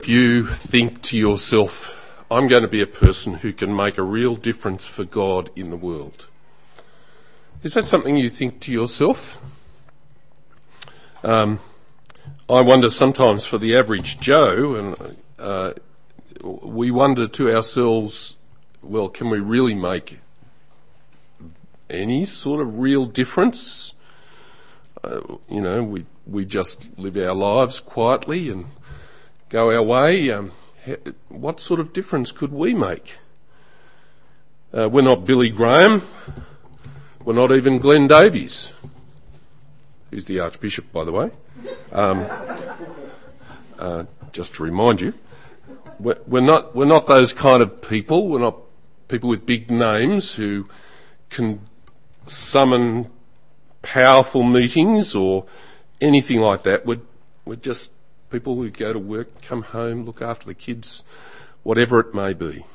if you think to yourself, I'm going to be a person who can make a real difference for God in the world? Is that something you think to yourself? I wonder sometimes for the average Joe, and we wonder to ourselves, well, can we really make any sort of real difference? We just live our lives quietly and go our way. What sort of difference could we make? We're not Billy Graham. We're not even Glenn Davies. He's the Archbishop, by the way. Just to remind you, we're not those kind of people. We're not people with big names who can summon powerful meetings or anything like that. We're just people who go to work, come home, look after the kids, whatever it may be.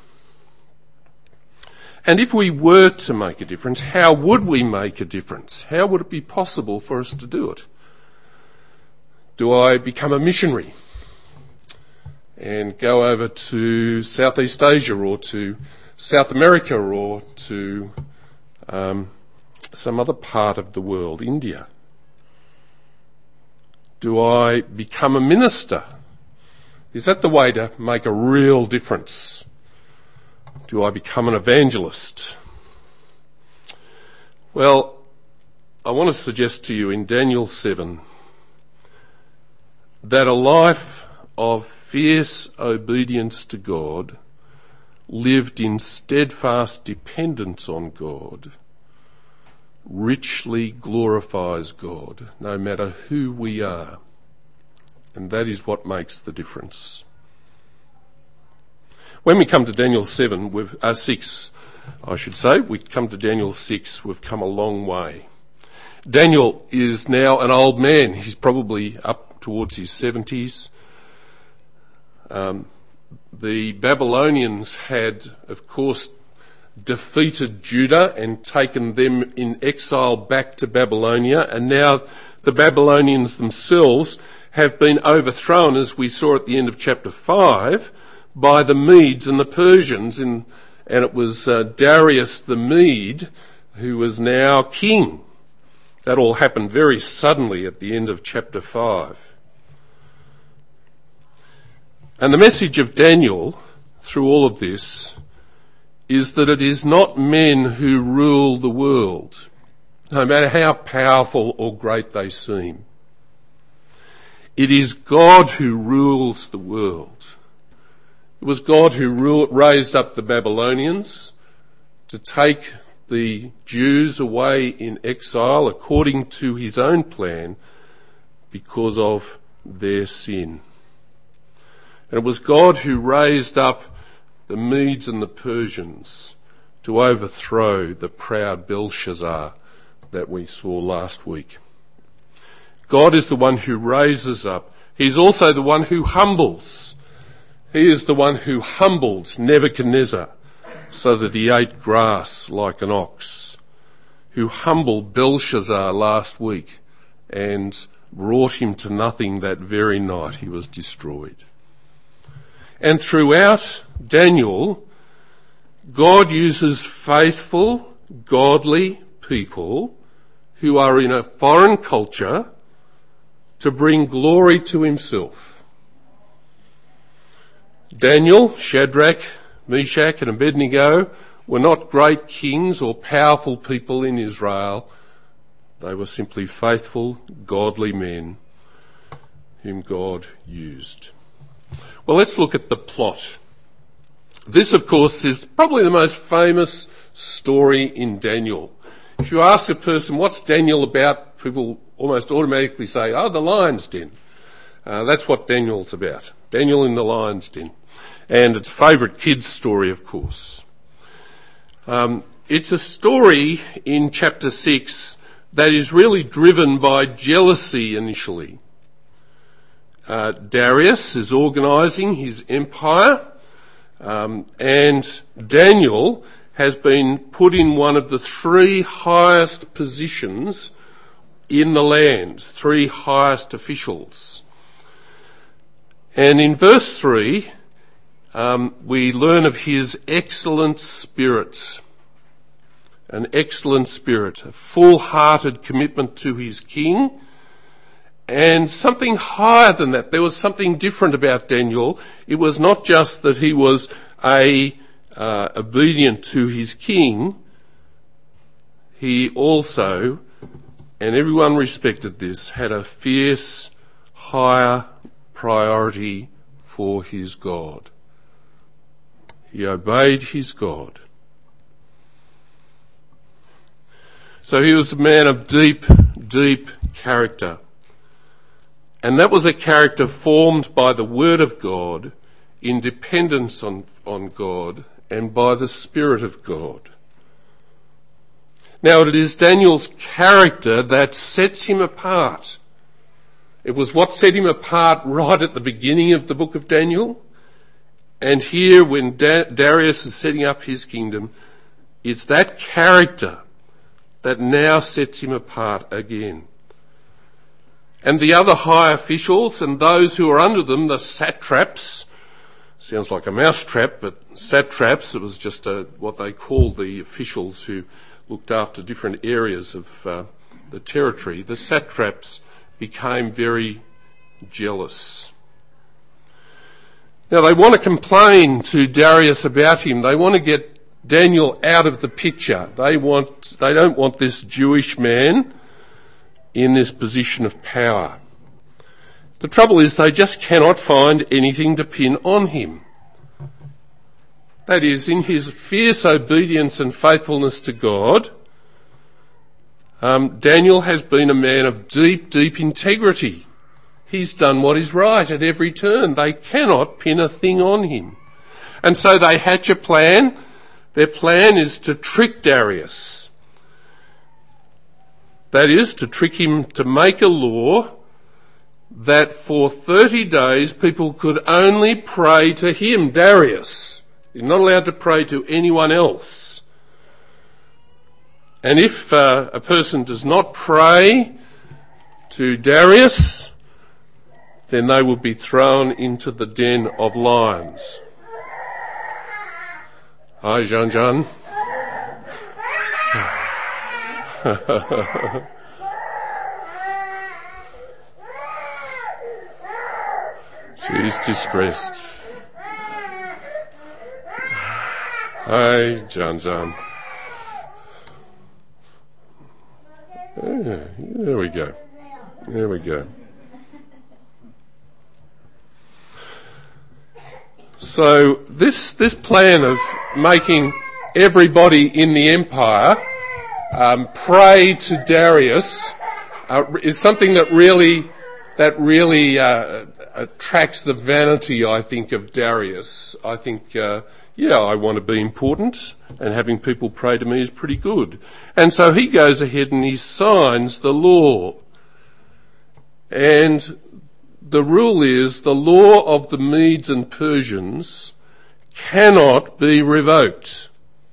And if we were to make a difference, how would we make a difference? How would it be possible for us to do it? Do I become a missionary and go over to Southeast Asia or to South America or to some other part of the world, India? Do I become a minister? Is that the way to make a real difference? Do I become an evangelist? Well, I want to suggest to you in Daniel 7 that a life of fierce obedience to God, lived in steadfast dependence on God, richly glorifies God, no matter who we are. And that is what makes the difference. When we come to Daniel 6, we come to Daniel 6, we've come a long way. Daniel is now an old man. He's probably up towards his 70s. The Babylonians had, of course, defeated Judah and taken them in exile back to Babylonia, and now the Babylonians themselves have been overthrown, as we saw at the end of chapter 5, by the Medes and the Persians, and it was Darius the Mede who was now king. That all happened very suddenly at the end of chapter 5. And the message of Daniel through all of this is that it is not men who rule the world, no matter how powerful or great they seem. It is God who rules the world. It was God who raised up the Babylonians to take the Jews away in exile according to his own plan because of their sin. And it was God who raised up the Medes and the Persians to overthrow the proud Belshazzar that we saw last week. God is the one who raises up. He's also the one who humbles. He is the one who humbled Nebuchadnezzar so that he ate grass like an ox, who humbled Belshazzar last week and brought him to nothing that very night he was destroyed. And throughout Daniel, God uses faithful, godly people who are in a foreign culture to bring glory to himself. Daniel, Shadrach, Meshach and Abednego were not great kings or powerful people in Israel. They were simply faithful, godly men whom God used. Well, let's look at the plot. This, of course, is probably the most famous story in Daniel. If you ask a person, what's Daniel about, people almost automatically say, the lion's den. That's what Daniel's about. Daniel in the lion's den. And it's a favourite kids' story, of course. It's a story in chapter 6 that is really driven by jealousy initially. Darius is organising his empire, and Daniel has been put in one of the 3 highest positions in the land, 3 highest officials. And in verse 3, we learn of his excellent spirit. An excellent spirit, a full-hearted commitment to his king, and something higher than that. There was something different about Daniel. It was not just that he was obedient to his king. He also, and everyone respected this, had a fierce, higher priority for his God. He obeyed his God. So he was a man of deep, deep character. And that was a character formed by the Word of God, in dependence on God, and by the Spirit of God. Now, it is Daniel's character that sets him apart. It was what set him apart right at the beginning of the book of Daniel. And here, when Darius is setting up his kingdom, it's that character that now sets him apart again. And the other high officials and those who are under them, the satraps, sounds like a mousetrap, but satraps, it was just what they called the officials who looked after different areas of the territory. The satraps became very jealous. Now they want to complain to Darius about him. They want to get Daniel out of the picture. They don't want this Jewish man in this position of power. The trouble is they just cannot find anything to pin on him. That is, in his fierce obedience and faithfulness to God, Daniel has been a man of deep, deep integrity. He's done what is right at every turn. They cannot pin a thing on him. And so they hatch a plan. Their plan is to trick Darius. That is, to trick him to make a law that for 30 days people could only pray to him, Darius. You're not allowed to pray to anyone else. And if a person does not pray to Darius, then they will be thrown into the den of lions. Hi, Jean. She's distressed. Hi, John. Yeah, there we go. So this plan of making everybody in the empire pray to Darius is something that really attracts the vanity, I think, of Darius. I think, I want to be important, and having people pray to me is pretty good. And so he goes ahead and he signs the law. And the rule is the law of the Medes and Persians cannot be revoked.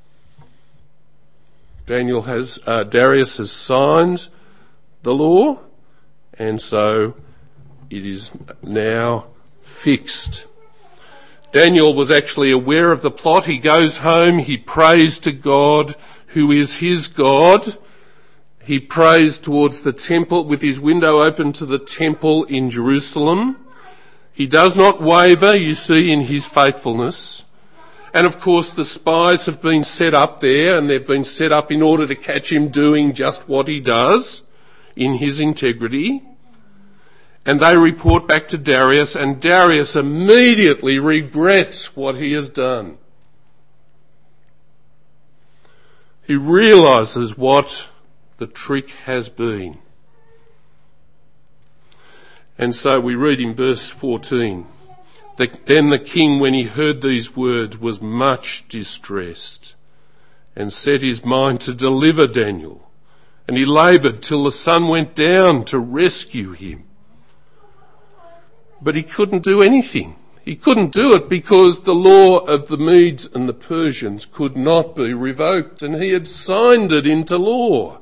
Darius has signed the law, and so it is now fixed. Daniel was actually aware of the plot. He goes home, he prays to God, who is his God. He prays towards the temple with his window open to the temple in Jerusalem. He does not waver, you see, in his faithfulness. And of course the spies have been set up there, and they've been set up in order to catch him doing just what he does in his integrity. And they report back to Darius, and Darius immediately regrets what he has done. He realises what the trick has been. And so we read in verse 14, Then the king, when he heard these words, was much distressed, and set his mind to deliver Daniel. And he laboured till the sun went down to rescue him. But he couldn't do anything. He couldn't do it because the law of the Medes and the Persians could not be revoked, and he had signed it into law.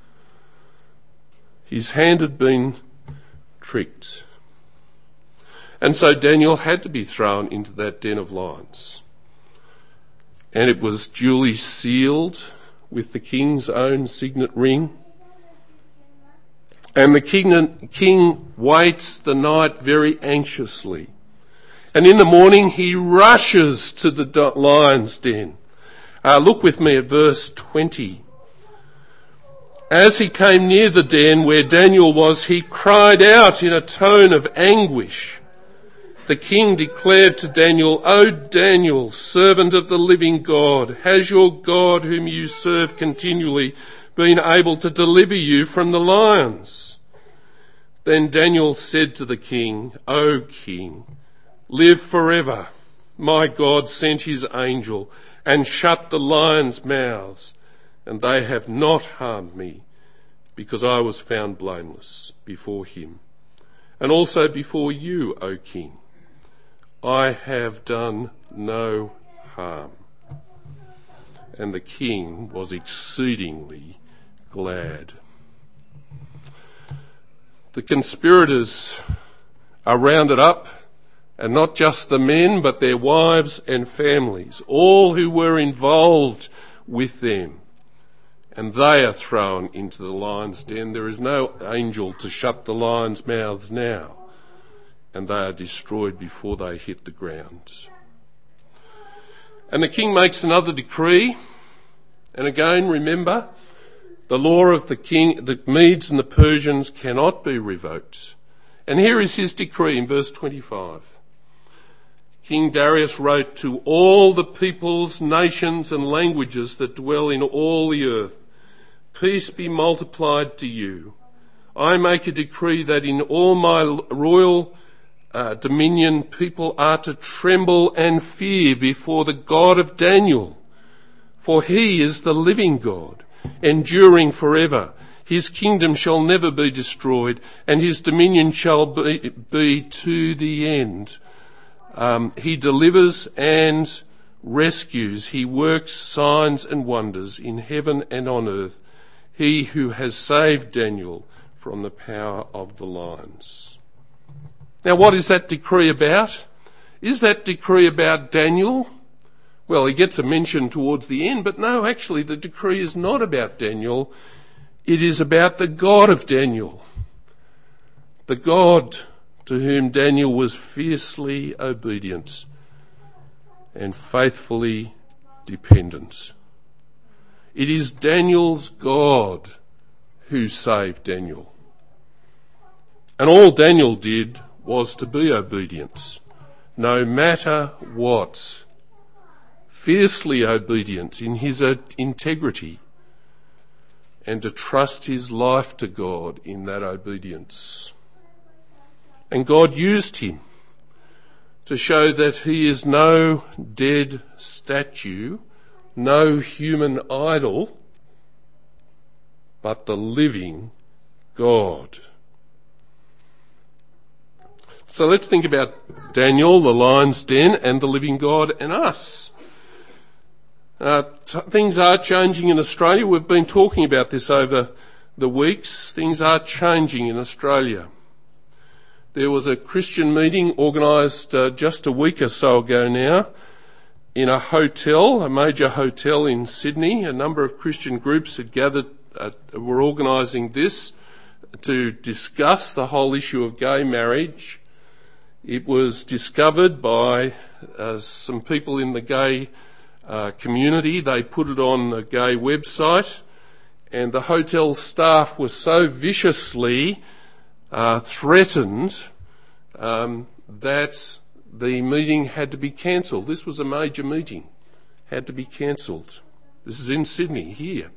His hand had been tricked. And so Daniel had to be thrown into that den of lions. And it was duly sealed with the king's own signet ring. And the king waits the night very anxiously. And in the morning he rushes to the lion's den. Look with me at verse 20. As he came near the den where Daniel was, he cried out in a tone of anguish. The king declared to Daniel, "O Daniel, servant of the living God, has your God whom you serve continually been able to deliver you from the lions?" Then Daniel said to the king, "O king, live forever. My God sent his angel and shut the lions' mouths, and they have not harmed me, because I was found blameless before him, and also before you, O king. I have done no harm." And the king was exceedingly glad. The conspirators are rounded up, and not just the men, but their wives and families, all who were involved with them. And they are thrown into the lion's den. There is no angel to shut the lions' mouths now. And they are destroyed before they hit the ground. And the king makes another decree. And again, remember, the law of the king, the Medes and the Persians cannot be revoked. And here is his decree in verse 25. King Darius wrote to all the peoples, nations and languages that dwell in all the earth, "Peace be multiplied to you. I make a decree that in all my royal dominion people are to tremble and fear before the God of Daniel. For he is the living God, enduring forever. His kingdom shall never be destroyed, and his dominion shall be to the end. He delivers and rescues. He works signs and wonders in heaven and on earth. He who has saved Daniel from the power of the lions." Now, what is that decree about? Is that decree about Daniel? Well, he gets a mention towards the end, but no, actually the decree is not about Daniel. It is about the God of Daniel. The God to whom Daniel was fiercely obedient and faithfully dependent. It is Daniel's God who saved Daniel. And all Daniel did was to be obedient, no matter what. Fiercely obedient in his integrity, and to trust his life to God in that obedience. And God used him to show that he is no dead statue, no human idol, but the living God. So let's think about Daniel, the lion's den, and the living God and us. Things are changing in Australia. We've been talking about this over the weeks. Things are changing in Australia. There was a Christian meeting organised just a week or so ago now in a hotel, a major hotel in Sydney. A number of Christian groups had gathered, were organising this to discuss the whole issue of gay marriage. It was discovered by some people in the gay community. They put it on a gay website, and the hotel staff were so viciously threatened that the meeting had to be cancelled. This was a major meeting, had to be cancelled. This is in Sydney, here.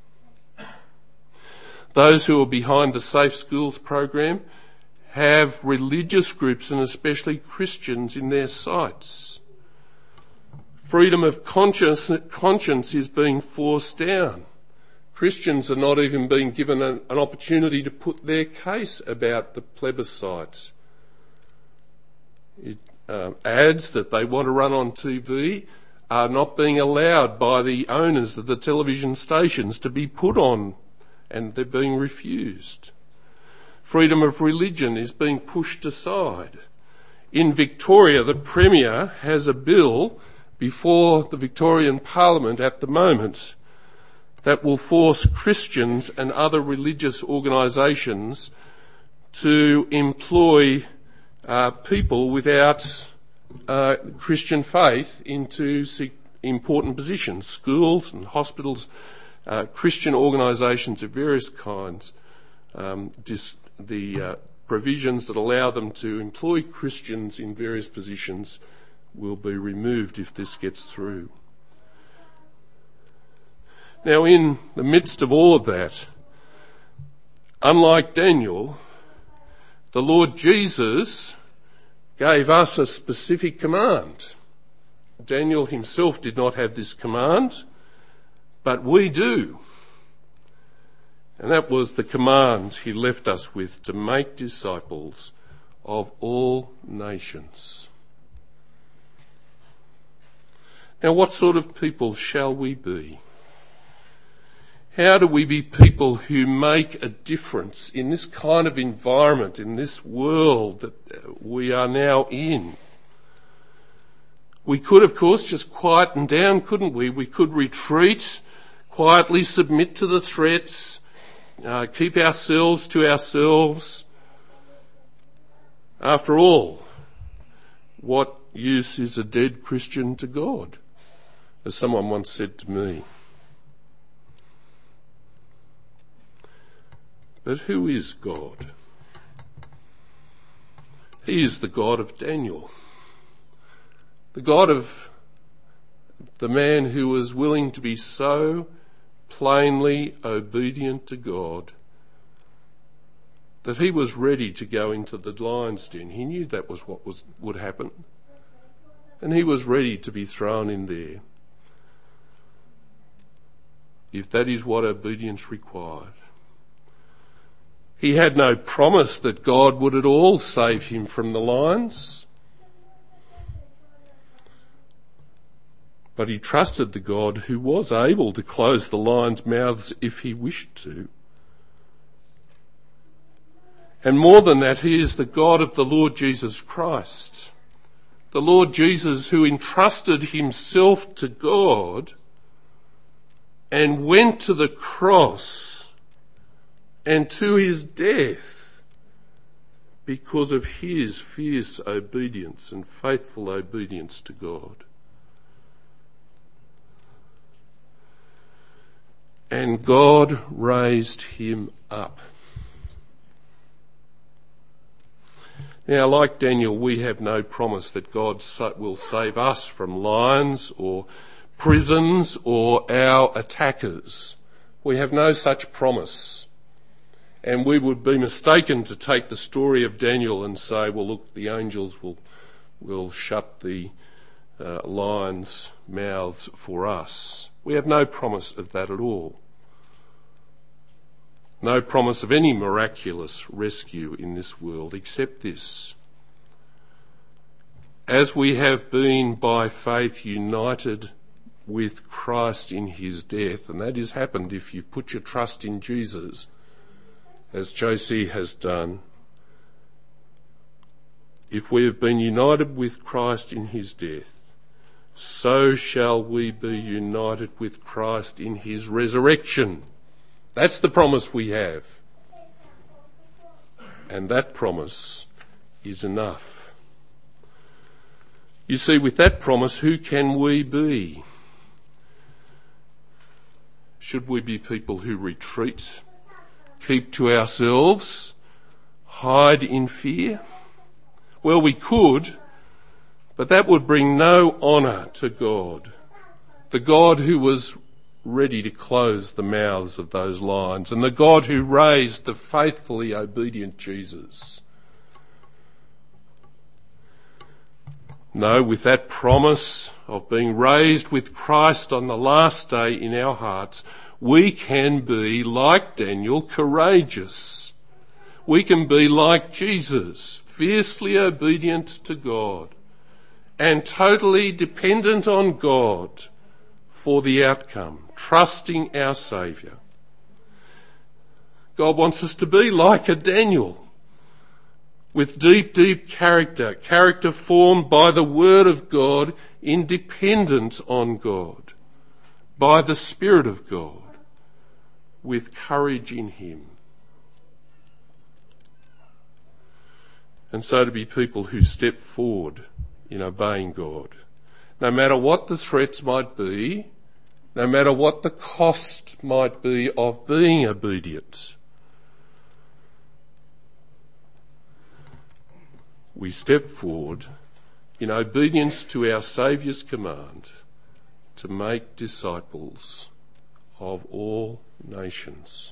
Those who are behind the Safe Schools program have religious groups, and especially Christians, in their sights. Freedom of conscience is being forced down. Christians are not even being given an opportunity to put their case about the plebiscite. Ads that they want to run on TV are not being allowed by the owners of the television stations to be put on, and they're being refused. Freedom of religion is being pushed aside. In Victoria, the Premier has a bill before the Victorian Parliament at the moment that will force Christians and other religious organisations to employ people without Christian faith into important positions, schools and hospitals, Christian organisations of various kinds. The provisions that allow them to employ Christians in various positions will be removed if this gets through. Now, in the midst of all of that, unlike Daniel, the Lord Jesus gave us a specific command. Daniel himself did not have this command, but we do. And that was the command he left us with, to make disciples of all nations. Now, what sort of people shall we be? How do we be people who make a difference in this kind of environment, in this world that we are now in? We could, of course, just quieten down, couldn't we? We could retreat, quietly submit to the threats, keep ourselves to ourselves. After all, what use is a dead Christian to God? As someone once said to me. But who is God? He is the God of Daniel, the God of the man who was willing to be so plainly obedient to God that he was ready to go into the lion's den. He knew that was what would happen, and he was ready to be thrown in there if that is what obedience required. He had no promise that God would at all save him from the lions, but he trusted the God who was able to close the lions' mouths if he wished to. And more than that, he is the God of the Lord Jesus Christ, the Lord Jesus who entrusted himself to God and went to the cross and to his death because of his fierce obedience and faithful obedience to God. And God raised him up. Now, like Daniel, we have no promise that God will save us from lions or prisons or our attackers. We have no such promise. And we would be mistaken to take the story of Daniel and say, well, look, the angels will shut the lions' mouths for us. We have no promise of that at all. No promise of any miraculous rescue in this world except this. As we have been by faith united with Christ in his death, and that has happened if you've put your trust in Jesus, as Josie has done, if we have been united with Christ in his death, so shall we be united with Christ in his resurrection. That's the promise we have. And that promise is enough. You see, with that promise, who can we be? Should we be people who retreat, keep to ourselves, hide in fear? Well, we could, but that would bring no honour to God, the God who was ready to close the mouths of those lions, and the God who raised the faithfully obedient Jesus. No, with that promise of being raised with Christ on the last day in our hearts, we can be, like Daniel, courageous. We can be like Jesus, fiercely obedient to God and totally dependent on God for the outcome, trusting our Saviour. God wants us to be like a Daniel. with deep, deep character formed by the Word of God, independent on God, by the Spirit of God, with courage in him. And so to be people who step forward in obeying God, no matter what the threats might be, no matter what the cost might be of being obedient. We step forward in obedience to our Saviour's command to make disciples of all nations.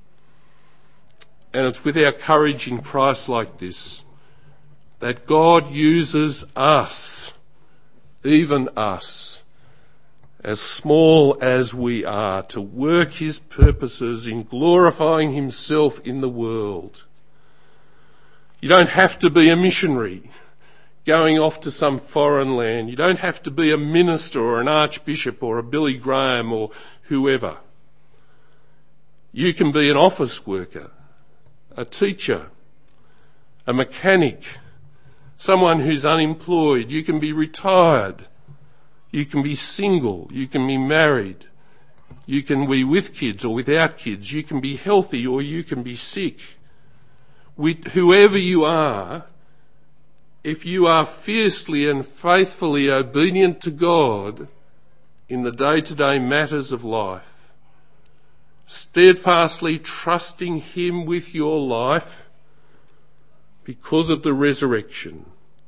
And it's with our courage in Christ like this that God uses us, even us, as small as we are, to work his purposes in glorifying himself in the world. You don't have to be a missionary going off to some foreign land. You don't have to be a minister or an archbishop or a Billy Graham or whoever. You can be an office worker, a teacher, a mechanic, someone who's unemployed. You can be retired. You can be single. You can be married. You can be with kids or without kids. You can be healthy or you can be sick. Whoever you are, if you are fiercely and faithfully obedient to God in the day-to-day matters of life, steadfastly trusting him with your life because of the resurrection,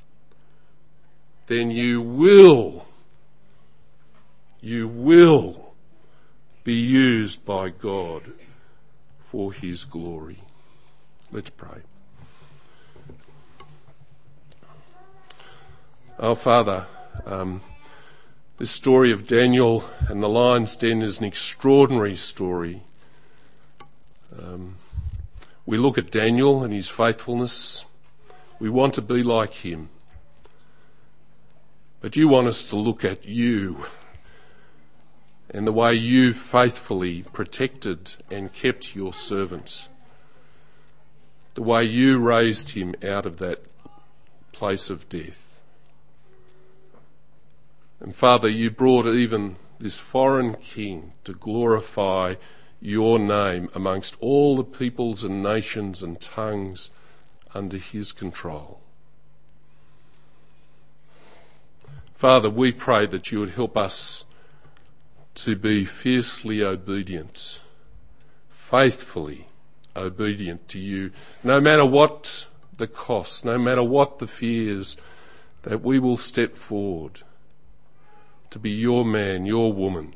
then you will be used by God for his glory. Let's pray. Our Father, this story of Daniel and the lion's den is an extraordinary story. We look at Daniel and his faithfulness. We want to be like him. But you want us to look at you and the way you faithfully protected and kept your servant, the way you raised him out of that place of death. And Father, you brought even this foreign king to glorify your name amongst all the peoples and nations and tongues under his control. Father, we pray that you would help us to be fiercely obedient, faithfully obedient to you, no matter what the cost, no matter what the fears, that we will step forward to be your man, your woman,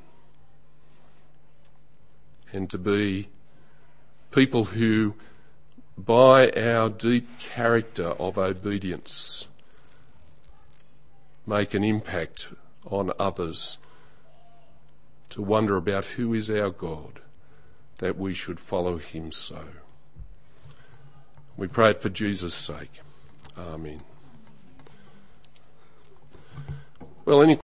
and to be people who, by our deep character of obedience, make an impact on others to wonder about who is our God, that we should follow him so. We pray it for Jesus' sake. Amen. Well, any